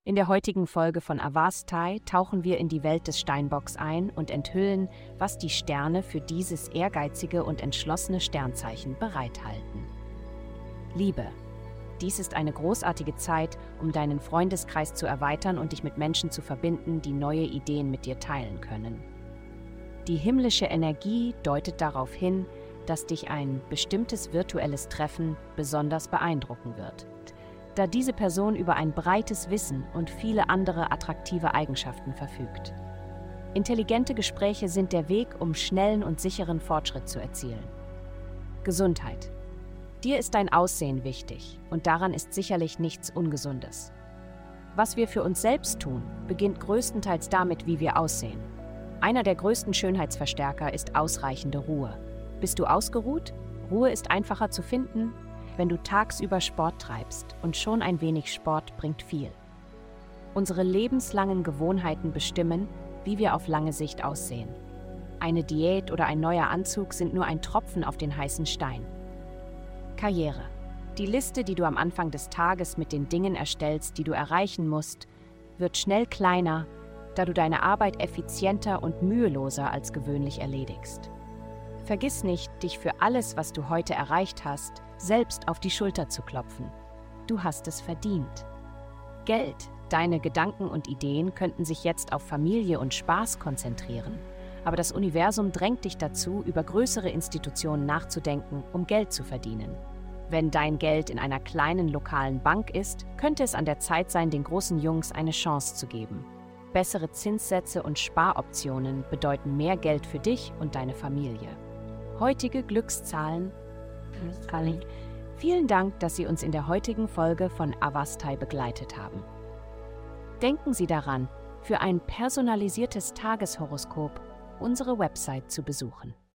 In der heutigen Folge von Avastai tauchen wir in die Welt des Steinbocks ein und enthüllen, was die Sterne für dieses ehrgeizige und entschlossene Sternzeichen bereithalten. Liebe. Dies ist eine großartige Zeit, um deinen Freundeskreis zu erweitern und dich mit Menschen zu verbinden, die neue Ideen mit dir teilen können. Die himmlische Energie deutet darauf hin, dass dich ein bestimmtes virtuelles Treffen besonders beeindrucken wird, da diese Person über ein breites Wissen und viele andere attraktive Eigenschaften verfügt. Intelligente Gespräche sind der Weg, um schnellen und sicheren Fortschritt zu erzielen. Gesundheit. Dir ist dein Aussehen wichtig und daran ist sicherlich nichts Ungesundes. Was wir für uns selbst tun, beginnt größtenteils damit, wie wir aussehen. Einer der größten Schönheitsverstärker ist ausreichende Ruhe. Bist du ausgeruht? Ruhe ist einfacher zu finden, wenn du tagsüber Sport treibst, und schon ein wenig Sport bringt viel. Unsere lebenslangen Gewohnheiten bestimmen, wie wir auf lange Sicht aussehen. Eine Diät oder ein neuer Anzug sind nur ein Tropfen auf den heißen Stein. Karriere. Die Liste, die du am Anfang des Tages mit den Dingen erstellst, die du erreichen musst, wird schnell kleiner, da du deine Arbeit effizienter und müheloser als gewöhnlich erledigst. Vergiss nicht, dich für alles, was du heute erreicht hast, selbst auf die Schulter zu klopfen. Du hast es verdient. Geld, deine Gedanken und Ideen könnten sich jetzt auf Familie und Spaß konzentrieren, aber das Universum drängt dich dazu, über größere Institutionen nachzudenken, um Geld zu verdienen. Wenn dein Geld in einer kleinen lokalen Bank ist, könnte es an der Zeit sein, den großen Jungs eine Chance zu geben. Bessere Zinssätze und Sparoptionen bedeuten mehr Geld für dich und deine Familie. Heutige Glückszahlen. Vielen Dank, dass Sie uns in der heutigen Folge von Avastai begleitet haben. Denken Sie daran, für ein personalisiertes Tageshoroskop unsere Website zu besuchen.